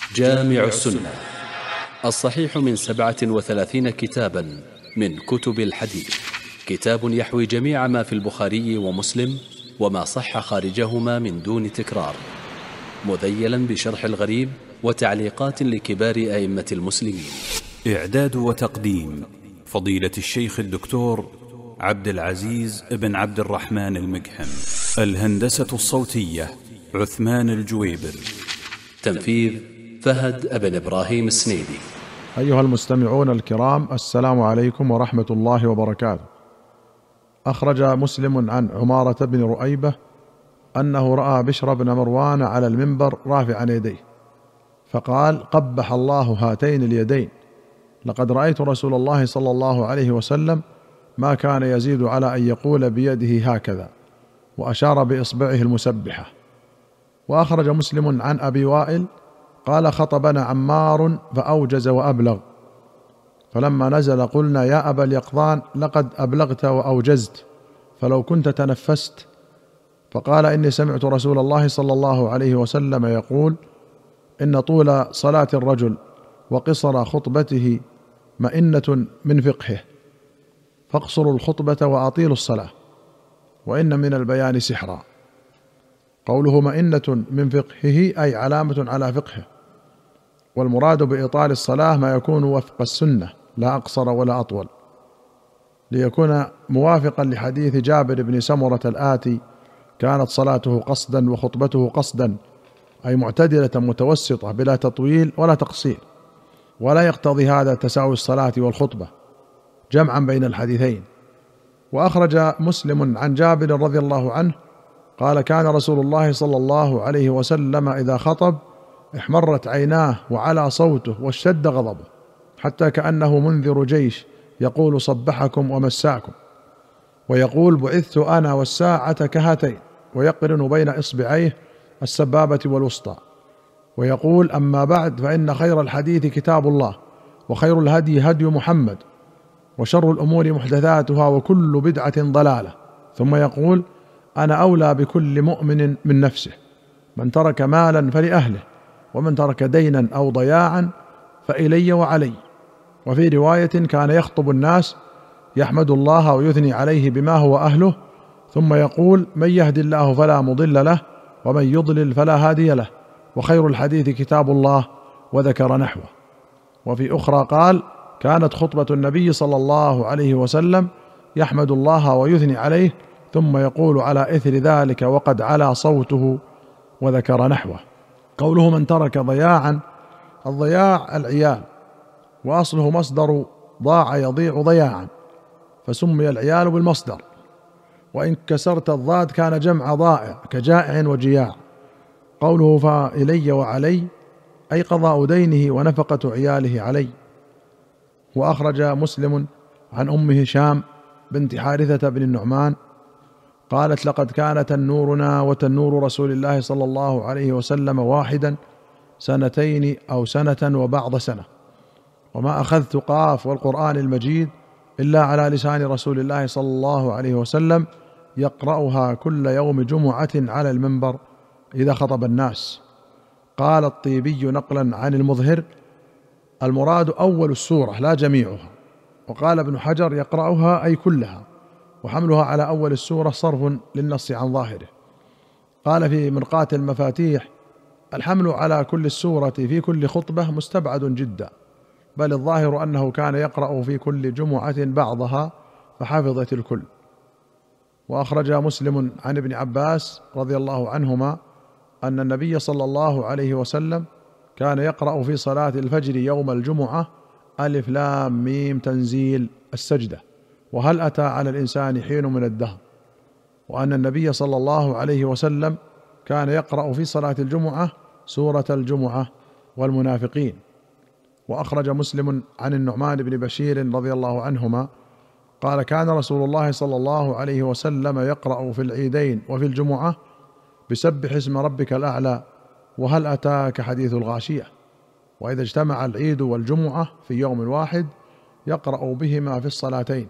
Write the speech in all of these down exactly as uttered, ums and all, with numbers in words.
جامع السنة الصحيح من سبعة وثلاثين كتابا من كتب الحديث، كتاب يحوي جميع ما في البخاري ومسلم وما صح خارجهما من دون تكرار، مذيلا بشرح الغريب وتعليقات لكبار أئمة المسلمين. إعداد وتقديم فضيلة الشيخ الدكتور عبد العزيز بن عبد الرحمن المقحم. الهندسة الصوتية عثمان الجويبر. تنفيذ فهد بن إبراهيم السنيدي. أيها المستمعون الكرام، السلام عليكم ورحمة الله وبركاته. أخرج مسلم عن عمارة بن رؤيبة أنه رأى بشر بن مروان على المنبر رافعا يديه، فقال: قبح الله هاتين اليدين، لقد رأيت رسول الله صلى الله عليه وسلم ما كان يزيد على أن يقول بيده هكذا، وأشار بإصبعه المسبحة. وأخرج مسلم عن أبي وائل قال: خطبنا عمار فأوجز وأبلغ، فلما نزل قلنا: يا أبا اليقظان، لقد أبلغت وأوجزت، فلو كنت تنفست. فقال: إني سمعت رسول الله صلى الله عليه وسلم يقول: إن طول صلاة الرجل وقصر خطبته مئنة من فقهه، فاقصروا الخطبة وأطيلوا الصلاة، وإن من البيان سحرا. قوله مئنة من فقهه أي علامة على فقهه، والمراد بإطال الصلاة ما يكون وفق السنة، لا أقصر ولا أطول، ليكون موافقا لحديث جابر بن سمرة الآتي: كانت صلاته قصدا وخطبته قصدا، أي معتدلة متوسطة بلا تطويل ولا تقصير، ولا يقتضي هذا تساوي الصلاة والخطبة، جمعا بين الحديثين. وأخرج مسلم عن جابر رضي الله عنه قال: كان رسول الله صلى الله عليه وسلم إذا خطب احمرت عيناه وعلى صوته واشتد غضبه، حتى كأنه منذر جيش يقول: صبحكم ومساكم، ويقول: بعثت أنا والساعة كهاتين، ويقرن بين إصبعيه السبابة والوسطى، ويقول: أما بعد، فإن خير الحديث كتاب الله، وخير الهدي هدي محمد، وشر الأمور محدثاتها، وكل بدعة ضلالة. ثم يقول: أنا أولى بكل مؤمن من نفسه، من ترك مالا فلأهله، ومن ترك دينا أو ضياعا فإلي وعلي. وفي رواية: كان يخطب الناس يحمد الله ويثني عليه بما هو أهله، ثم يقول: من يهد الله فلا مضل له، ومن يضلل فلا هادي له، وخير الحديث كتاب الله، وذكر نحوه. وفي أخرى قال: كانت خطبة النبي صلى الله عليه وسلم يحمد الله ويثني عليه، ثم يقول على إثر ذلك وقد علا صوته، وذكر نحوه. قوله من ترك ضياعا، الضياع العيال، وأصله مصدر ضاع يضيع ضياعا، فسمي العيال بالمصدر. وإن كسرت الضاد كان جمع ضائع كجائع وجياع. قوله فإلي وعلي أي قضاء دينه ونفقة عياله علي. وأخرج مسلم عن أم هشام بنت حارثة بن النعمان قالت: لقد كان تنورنا وتنور رسول الله صلى الله عليه وسلم واحدا سنتين أو سنة وبعض سنة، وما أخذت قاف والقرآن المجيد إلا على لسان رسول الله صلى الله عليه وسلم يقرأها كل يوم جمعة على المنبر إذا خطب الناس. قال الطيبي نقلا عن المظهر: المراد أول السورة لا جميعها. وقال ابن حجر: يقرأها أي كلها، وحملها على أول السورة صرف للنص عن ظاهره. قال في مرقاة المفاتيح: الحمل على كل السورة في كل خطبة مستبعد جدا، بل الظاهر أنه كان يقرأ في كل جمعة بعضها فحفظت الكل. وأخرج مسلم عن ابن عباس رضي الله عنهما أن النبي صلى الله عليه وسلم كان يقرأ في صلاة الفجر يوم الجمعة: ألف لام ميم تنزيل، السجدة، وهل أتى على الإنسان حين من الدهر. وأن النبي صلى الله عليه وسلم كان يقرأ في صلاة الجمعة سورة الجمعة والمنافقين. وأخرج مسلم عن النعمان بن بشير رضي الله عنهما قال: كان رسول الله صلى الله عليه وسلم يقرأ في العيدين وفي الجمعة بسبح اسم ربك الأعلى، وهل أتاك حديث الغاشية. وإذا اجتمع العيد والجمعة في يوم واحد يقرأ بهما في الصلاتين.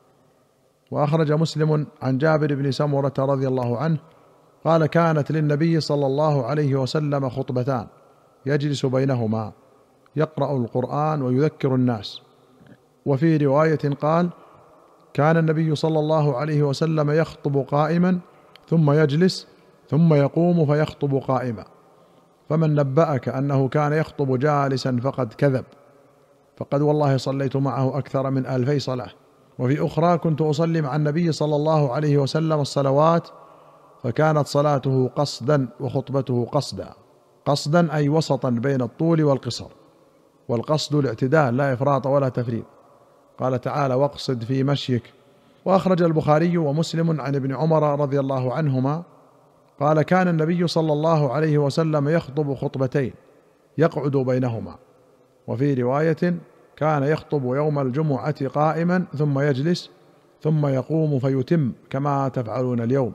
وأخرج مسلم عن جابر بن سمرة رضي الله عنه قال: كانت للنبي صلى الله عليه وسلم خطبتان، يجلس بينهما يقرأ القرآن ويذكر الناس. وفي رواية قال: كان النبي صلى الله عليه وسلم يخطب قائما ثم يجلس ثم يقوم فيخطب قائما، فمن نبأك أنه كان يخطب جالسا فقد كذب، فقد والله صليت معه أكثر من ألفي صلاة. وفي أخرى: كنت أصلي مع النبي صلى الله عليه وسلم الصلوات فكانت صلاته قصدا وخطبته قصدا. قصدا أي وسطا بين الطول والقصر، والقصد الاعتدال لا إفراط ولا تفريط. قال تعالى: واقصد في مشيك. وأخرج البخاري ومسلم عن ابن عمر رضي الله عنهما قال: كان النبي صلى الله عليه وسلم يخطب خطبتين يقعد بينهما. وفي رواية: كان يخطب يوم الجمعة قائما ثم يجلس ثم يقوم فيتم كما تفعلون اليوم.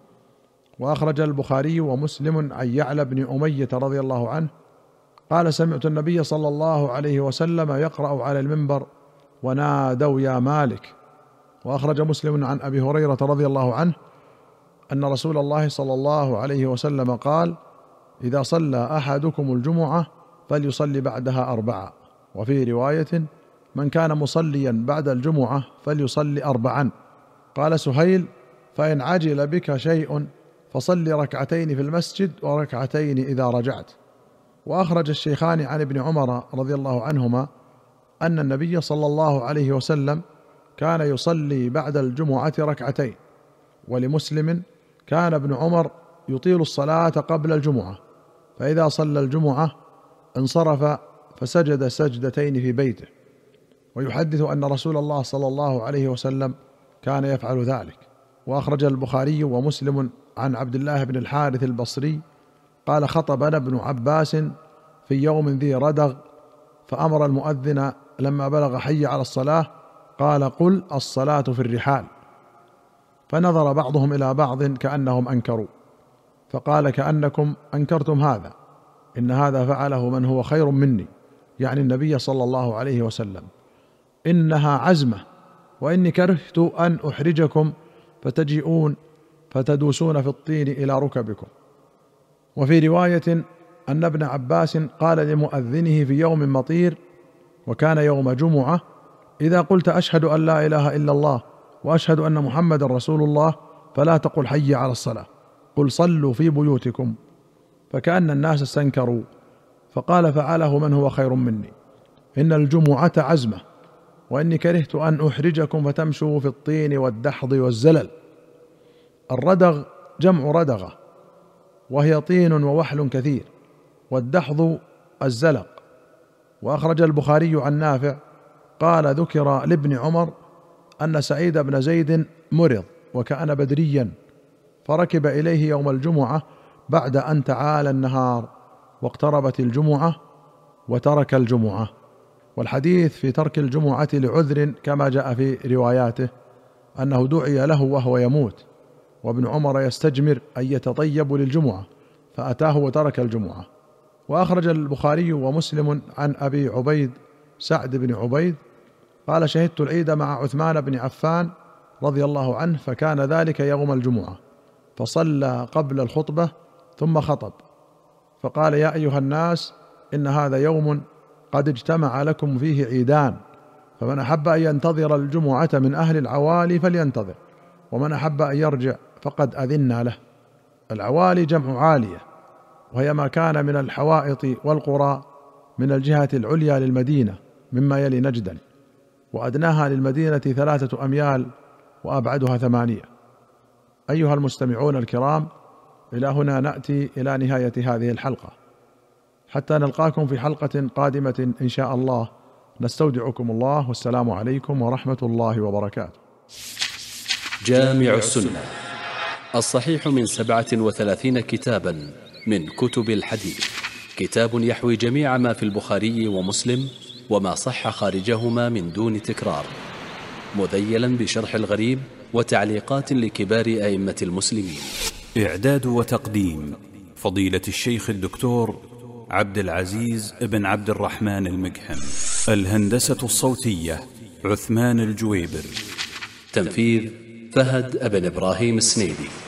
وأخرج البخاري ومسلم عن يعلى بن أمية رضي الله عنه قال: سمعت النبي صلى الله عليه وسلم يقرأ على المنبر: ونادوا يا مالك. وأخرج مسلم عن أبي هريرة رضي الله عنه أن رسول الله صلى الله عليه وسلم قال: إذا صلى أحدكم الجمعة فليصلي بعدها أربعة. وفي رواية: من كان مصليا بعد الجمعة فليصلي أربعا. قال سهيل: فإن عجل بك شيء فصل ركعتين في المسجد وركعتين إذا رجعت. وأخرج الشيخان عن ابن عمر رضي الله عنهما أن النبي صلى الله عليه وسلم كان يصلي بعد الجمعة ركعتين. ولمسلم: كان ابن عمر يطيل الصلاة قبل الجمعة، فإذا صلى الجمعة انصرف فسجد سجدتين في بيته. ويحدث أن رسول الله صلى الله عليه وسلم كان يفعل ذلك. وأخرج البخاري ومسلم عن عبد الله بن الحارث البصري قال: خطبنا ابن عباس في يوم ذي ردغ، فأمر المؤذن لما بلغ حي على الصلاة قال: قل الصلاة في الرحال. فنظر بعضهم إلى بعض كأنهم أنكروا، فقال: كأنكم أنكرتم هذا، إن هذا فعله من هو خير مني، يعني النبي صلى الله عليه وسلم. إنها عزمة، وإني كرهت أن أحرجكم فتجيئون فتدوسون في الطين إلى ركبكم. وفي رواية أن ابن عباس قال لمؤذنه في يوم مطير وكان يوم جمعة: إذا قلت أشهد أن لا إله إلا الله وأشهد أن محمد رسول الله فلا تقل حي على الصلاة، قل صلوا في بيوتكم. فكأن الناس استنكروا، فقال: فعله من هو خير مني، إن الجمعة عزمة، وإني كرهت أن أحرجكم فتمشوا في الطين والدحض والزلل. الردغ جمع ردغة، وهي طين ووحل كثير، والدحض الزلق. وأخرج البخاري عن نافع قال: ذكر لابن عمر أن سعيد بن زيد مرض وكان بدريا، فركب إليه يوم الجمعة بعد أن تعالى النهار واقتربت الجمعة وترك الجمعة. والحديث في ترك الجمعة لعذر كما جاء في رواياته أنه دعي له وهو يموت، وابن عمر يستجمر أن يتطيب للجمعة فأتاه وترك الجمعة. وأخرج البخاري ومسلم عن أبي عبيد سعد بن عبيد قال: شهدت العيد مع عثمان بن عفان رضي الله عنه، فكان ذلك يوم الجمعة، فصلى قبل الخطبة ثم خطب، فقال: يا أيها الناس، إن هذا يوم قد اجتمع لكم فيه عيدان، فمن أحب أن ينتظر الجمعة من أهل العوالي فلينتظر، ومن أحب أن يرجع فقد أذنا له. العوالي جمع عالية، وهي ما كان من الحوائط والقرى من الجهة العليا للمدينة مما يلي نجدا، وأدناها للمدينة ثلاثة أميال وأبعدها ثمانية. أيها المستمعون الكرام، إلى هنا نأتي إلى نهاية هذه الحلقة، حتى نلقاكم في حلقة قادمة إن شاء الله. نستودعكم الله، والسلام عليكم ورحمة الله وبركاته. جامع السنة الصحيح من سبعة وثلاثين كتابا من كتب الحديث، كتاب يحوي جميع ما في البخاري ومسلم وما صح خارجهما من دون تكرار، مذيلا بشرح الغريب وتعليقات لكبار أئمة المسلمين. إعداد وتقديم فضيلة الشيخ الدكتور عبد العزيز بن عبد الرحمن المقحم. الهندسة الصوتية عثمان الجويبر. تنفيذ فهد بن إبراهيم السنيدي.